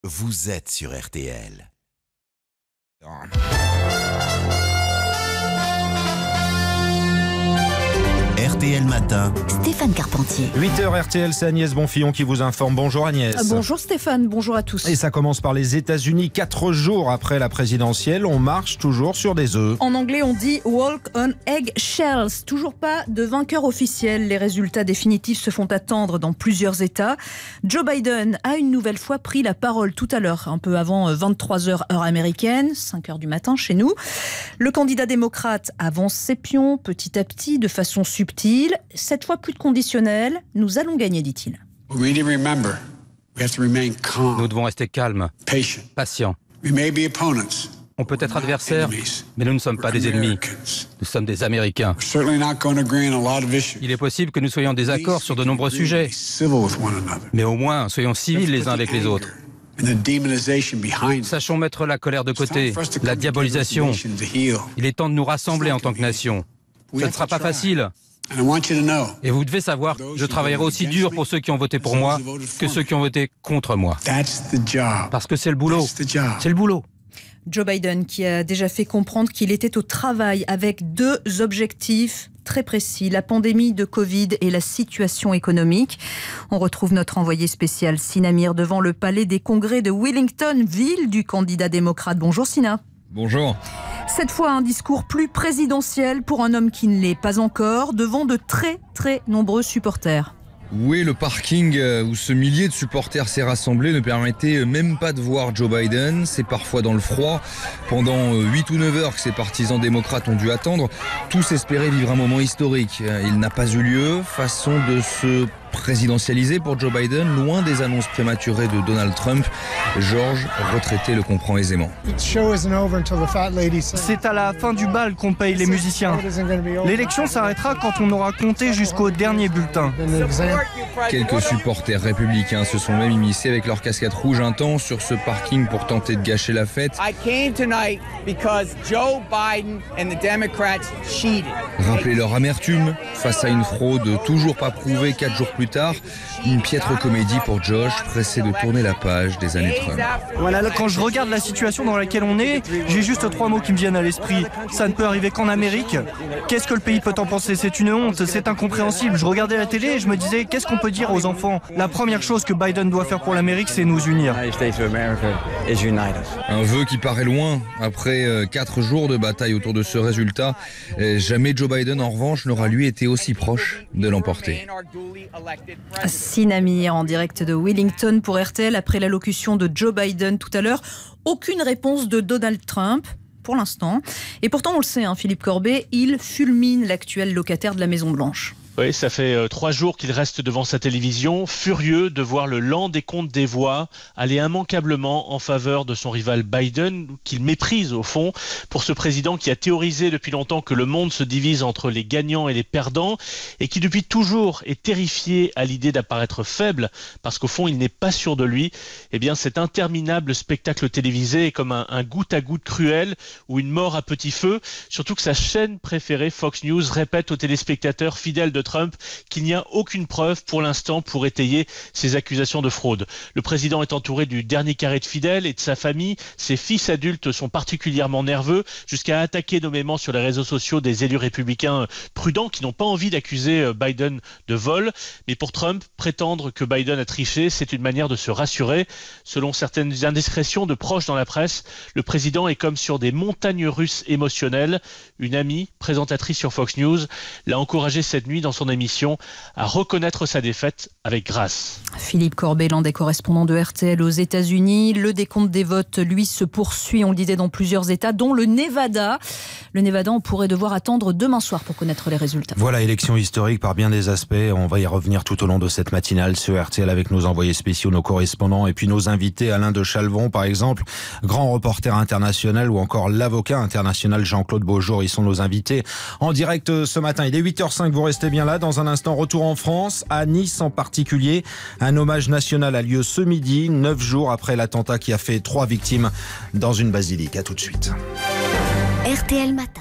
vous êtes sur RTL. RTL Matin. Stéphane Carpentier. 8h RTL, c'est Agnès Bonfillon qui vous informe. Bonjour Agnès. Bonjour Stéphane, bonjour à tous. Et ça commence par les États-Unis. 4 jours après la présidentielle, on marche toujours sur des œufs. En anglais, on dit walk on eggshells. Toujours pas de vainqueur officiel. Les résultats définitifs se font attendre dans plusieurs États. Joe Biden a une nouvelle fois pris la parole tout à l'heure, un peu avant 23h heure américaine, 5h du matin chez nous. Le candidat démocrate avance ses pions petit à petit, de façon subtile. Cette fois plus de conditionnel, nous allons gagner, dit-il. Nous devons rester calmes, patients. On peut être adversaires, mais nous ne sommes pas des ennemis. Nous sommes des Américains. Il est possible que nous soyons en désaccord sur de nombreux sujets, mais au moins soyons civils les uns avec les autres. Sachons mettre la colère de côté, la diabolisation. Il est temps de nous rassembler en tant que nation. Ce ne sera pas facile. Et vous devez savoir, je travaillerai aussi dur pour ceux qui ont voté pour moi que ceux qui ont voté contre moi. Parce que c'est le boulot. C'est le boulot. Joe Biden qui a déjà fait comprendre qu'il était au travail avec 2 objectifs très précis, la pandémie de Covid et la situation économique. On retrouve notre envoyé spécial Sina Mir devant le palais des congrès de Wellington, ville du candidat démocrate. Bonjour Sina. Bonjour. Cette fois, un discours plus présidentiel pour un homme qui ne l'est pas encore, devant de très très nombreux supporters. Oui, le parking où ce millier de supporters s'est rassemblé ne permettait même pas de voir Joe Biden. C'est parfois dans le froid. Pendant 8 ou 9 heures que ses partisans démocrates ont dû attendre, tous espéraient vivre un moment historique. Il n'a pas eu lieu. Façon de se présidentialisé pour Joe Biden, loin des annonces prématurées de Donald Trump. George, retraité, le comprend aisément. C'est à la fin du bal qu'on paye les musiciens. L'élection s'arrêtera quand on aura compté jusqu'au dernier bulletin. Quelques supporters républicains se sont même immiscés avec leur casquette rouge un temps sur ce parking pour tenter de gâcher la fête. Rappeler leur amertume face à une fraude toujours pas prouvée 4 jours plus tard. Une piètre comédie pour Josh, pressé de tourner la page des années Trump. Voilà, quand je regarde la situation dans laquelle on est, j'ai juste 3 mots qui me viennent à l'esprit. Ça ne peut arriver qu'en Amérique. Qu'est-ce que le pays peut en penser? C'est une honte, c'est incompréhensible. Je regardais la télé et je me disais, qu'est-ce qu'on peut dire aux enfants? La première chose que Biden doit faire pour l'Amérique, c'est nous unir. Un vœu qui paraît loin. Après 4 jours de bataille autour de ce résultat, jamais Joe Biden, en revanche, n'aura lui été aussi proche de l'emporter. Sina Mir en direct de Wellington pour RTL après l'allocution de Joe Biden tout à l'heure. Aucune réponse de Donald Trump pour l'instant. Et pourtant, on le sait, Philippe Corbet, il fulmine l'actuel locataire de la Maison-Blanche. Oui, ça fait 3 jours qu'il reste devant sa télévision, furieux de voir le lent décompte des voix aller immanquablement en faveur de son rival Biden, qu'il méprise au fond, pour ce président qui a théorisé depuis longtemps que le monde se divise entre les gagnants et les perdants, et qui depuis toujours est terrifié à l'idée d'apparaître faible, parce qu'au fond il n'est pas sûr de lui. Eh bien cet interminable spectacle télévisé est comme un goutte à goutte cruel, ou une mort à petit feu, surtout que sa chaîne préférée, Fox News, répète aux téléspectateurs fidèles de Trump qu'il n'y a aucune preuve pour l'instant pour étayer ces accusations de fraude. Le président est entouré du dernier carré de fidèles et de sa famille. Ses fils adultes sont particulièrement nerveux, jusqu'à attaquer nommément sur les réseaux sociaux des élus républicains prudents qui n'ont pas envie d'accuser Biden de vol. Mais pour Trump, prétendre que Biden a triché, c'est une manière de se rassurer. Selon certaines indiscrétions de proches dans la presse, le président est comme sur des montagnes russes émotionnelles. Une amie, présentatrice sur Fox News, l'a encouragé cette nuit dans son émission à reconnaître sa défaite avec grâce. Philippe Corbet, l'un des correspondants de RTL aux États-Unis. Le décompte des votes, lui, se poursuit, on le disait, dans plusieurs États, dont le Nevada. Le Nevada, on pourrait devoir attendre demain soir pour connaître les résultats. Voilà, élection historique par bien des aspects. On va y revenir tout au long de cette matinale sur RTL avec nos envoyés spéciaux, nos correspondants et puis nos invités. Alain de Chalvon, par exemple, grand reporter international, ou encore l'avocat international Jean-Claude Beaujour. Ils sont nos invités en direct ce matin. Il est 8h05, vous restez bien là. Dans un instant, retour en France, à Nice en particulier. Un hommage national a lieu ce midi, 9 jours après l'attentat qui a fait 3 victimes dans une basilique. À tout de suite. RTL Matin.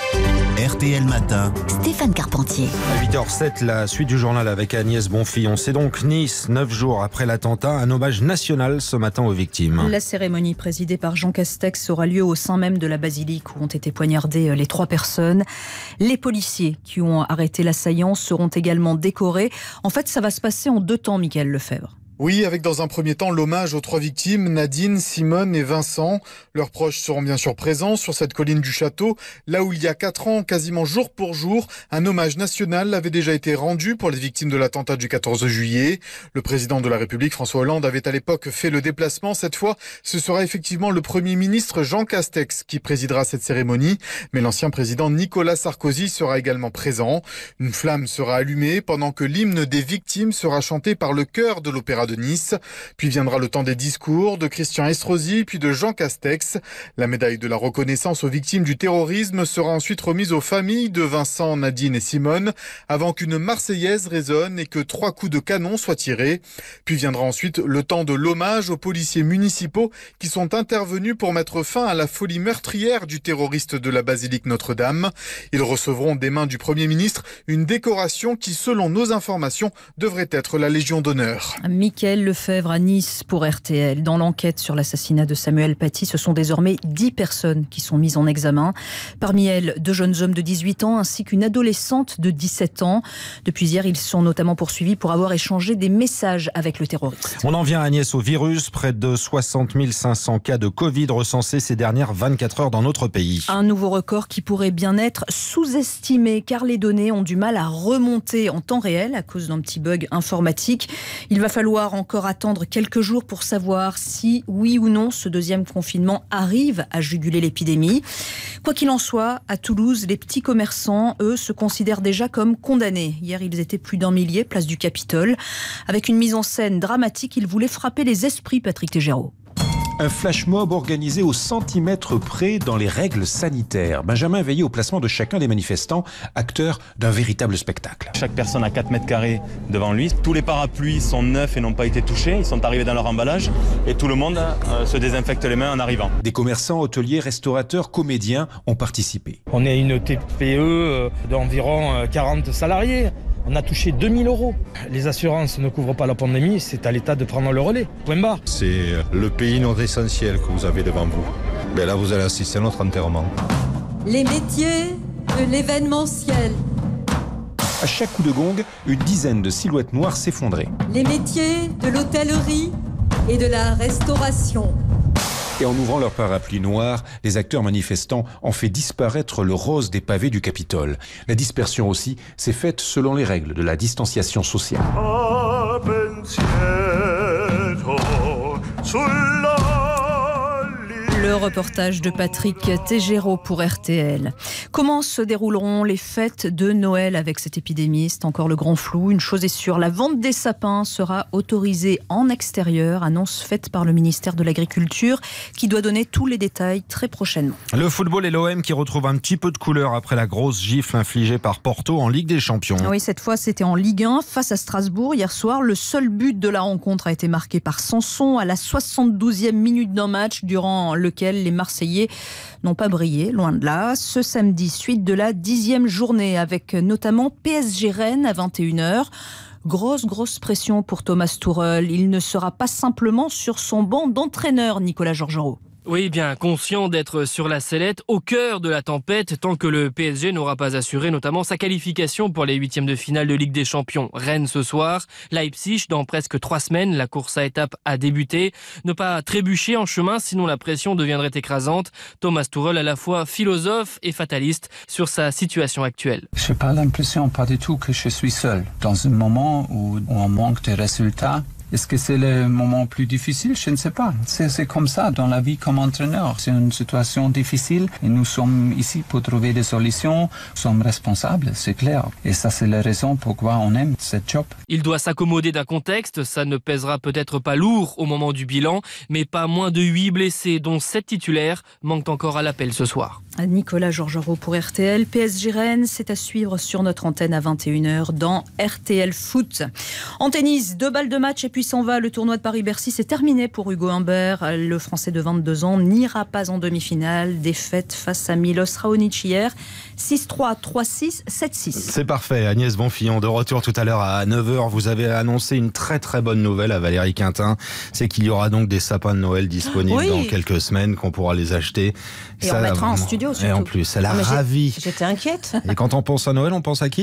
RTL Matin. Stéphane Carpentier. À 8h07, la suite du journal avec Agnès Bonfillon. C'est donc Nice, 9 jours après l'attentat, un hommage national ce matin aux victimes. La cérémonie présidée par Jean Castex aura lieu au sein même de la basilique où ont été poignardées les 3 personnes. Les policiers qui ont arrêté l'assaillant seront également décorés. En fait, ça va se passer en 2 temps, Mickaël Lefebvre. Oui, avec dans un premier temps l'hommage aux 3 victimes, Nadine, Simone et Vincent. Leurs proches seront bien sûr présents sur cette colline du château, là où il y a 4 ans, quasiment jour pour jour, un hommage national avait déjà été rendu pour les victimes de l'attentat du 14 juillet. Le président de la République, François Hollande, avait à l'époque fait le déplacement. Cette fois, ce sera effectivement le Premier ministre Jean Castex qui présidera cette cérémonie. Mais l'ancien président Nicolas Sarkozy sera également présent. Une flamme sera allumée pendant que l'hymne des victimes sera chanté par le chœur de l'Opéra de Nice. Puis viendra le temps des discours de Christian Estrosi puis de Jean Castex. La médaille de la reconnaissance aux victimes du terrorisme sera ensuite remise aux familles de Vincent, Nadine et Simone avant qu'une Marseillaise résonne et que 3 coups de canon soient tirés. Puis viendra ensuite le temps de l'hommage aux policiers municipaux qui sont intervenus pour mettre fin à la folie meurtrière du terroriste de la basilique Notre-Dame. Ils recevront des mains du Premier ministre une décoration qui, selon nos informations, devrait être la Légion d'honneur. Mickaël Lefebvre à Nice pour RTL. Dans l'enquête sur l'assassinat de Samuel Paty, ce sont désormais 10 personnes qui sont mises en examen. Parmi elles, 2 jeunes hommes de 18 ans ainsi qu'une adolescente de 17 ans. Depuis hier, ils sont notamment poursuivis pour avoir échangé des messages avec le terroriste. On en vient, Agnès, au virus. Près de 60 500 cas de Covid recensés ces dernières 24 heures dans notre pays. Un nouveau record qui pourrait bien être sous-estimé car les données ont du mal à remonter en temps réel à cause d'un petit bug informatique. Il va falloir encore attendre quelques jours pour savoir si, oui ou non, ce deuxième confinement arrive à juguler l'épidémie. Quoi qu'il en soit, à Toulouse, les petits commerçants, eux, se considèrent déjà comme condamnés. Hier, ils étaient plus d'1 millier, place du Capitole. Avec une mise en scène dramatique, ils voulaient frapper les esprits, Patrick Tégéraud. Un flash mob organisé au centimètre près dans les règles sanitaires. Benjamin veillait au placement de chacun des manifestants, acteurs d'un véritable spectacle. Chaque personne a 4 mètres carrés devant lui. Tous les parapluies sont neufs et n'ont pas été touchés. Ils sont arrivés dans leur emballage et tout le monde se désinfecte les mains en arrivant. Des commerçants, hôteliers, restaurateurs, comédiens ont participé. On est une TPE d'environ 40 salariés. On a touché 2 000 €. Les assurances ne couvrent pas la pandémie, c'est à l'État de prendre le relais. Point barre. C'est le pays non essentiel que vous avez devant vous. Mais là, vous allez assister à notre enterrement. Les métiers de l'événementiel. À chaque coup de gong, une dizaine de silhouettes noires s'effondraient. Les métiers de l'hôtellerie et de la restauration. Et en ouvrant leur parapluie noir, les acteurs manifestants ont fait disparaître le rose des pavés du Capitole. La dispersion aussi s'est faite selon les règles de la distanciation sociale. Le reportage de Patrick Tégéraud pour RTL. Comment se dérouleront les fêtes de Noël avec cette épidémie? C'est encore le grand flou. Une chose est sûre, la vente des sapins sera autorisée en extérieur. Annonce faite par le ministère de l'Agriculture qui doit donner tous les détails très prochainement. Le football et l'OM qui retrouvent un petit peu de couleur après la grosse gifle infligée par Porto en Ligue des Champions. Oui, cette fois c'était en Ligue 1 face à Strasbourg hier soir. Le seul but de la rencontre a été marqué par Sanson à la 72e minute d'un match durant lequel les Marseillais n'ont pas brillé, loin de là. Ce samedi, suite de la 10e journée avec notamment PSG Rennes à 21h. Grosse pression pour Thomas Tuchel. Il ne sera pas simplement sur son banc d'entraîneur, Nicolas Georgerot. Oui, bien conscient d'être sur la sellette, au cœur de la tempête, tant que le PSG n'aura pas assuré notamment sa qualification pour les 8e de finale de Ligue des Champions. Rennes ce soir, Leipzig dans presque 3 semaines, la course à étapes a débuté. Ne pas trébucher en chemin, sinon la pression deviendrait écrasante. Thomas Tuchel à la fois philosophe et fataliste sur sa situation actuelle. Je n'ai pas l'impression, pas du tout, que je suis seul. Dans un moment où on manque de résultats, est-ce que c'est le moment plus difficile? Je ne sais pas. C'est comme ça dans la vie comme entraîneur. C'est une situation difficile et nous sommes ici pour trouver des solutions. Nous sommes responsables, c'est clair. Et ça, c'est la raison pourquoi on aime ce job. Il doit s'accommoder d'un contexte. Ça ne pèsera peut-être pas lourd au moment du bilan, mais pas moins de 8 blessés, dont 7 titulaires, manquent encore à l'appel ce soir. Nicolas Georgerot pour RTL. PSG Rennes, c'est à suivre sur notre antenne à 21h dans RTL Foot. En tennis, 2 balles de match et puis puis s'en va. Le tournoi de Paris-Bercy, c'est terminé pour Hugo Humbert. Le Français de 22 ans n'ira pas en demi-finale. Défaite face à Milos Raonic hier. 6-3, 3-6, 7-6. C'est parfait. Agnès Bonfillon, de retour tout à l'heure à 9h. Vous avez annoncé une très très bonne nouvelle à Valérie Quintin. C'est qu'il y aura donc des sapins de Noël disponibles dans quelques semaines, qu'on pourra les acheter. Et ça, on mettra en studio surtout. Et en plus, elle a ravi. J'étais inquiète. Et quand on pense à Noël, on pense à qui ?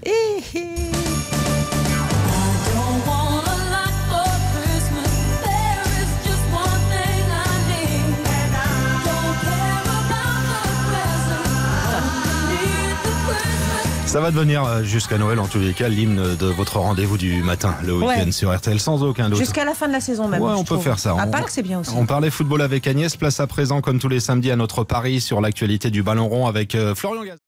Ça va devenir jusqu'à Noël, en tous les cas, l'hymne de votre rendez-vous du matin, le week-end sur RTL, sans aucun doute. Jusqu'à la fin de la saison même. Ouais, on peut faire ça. À Pâques, c'est bien aussi. On parlait football avec Agnès. Place à présent, comme tous les samedis, à notre pari sur l'actualité du ballon rond avec Florian Gazan.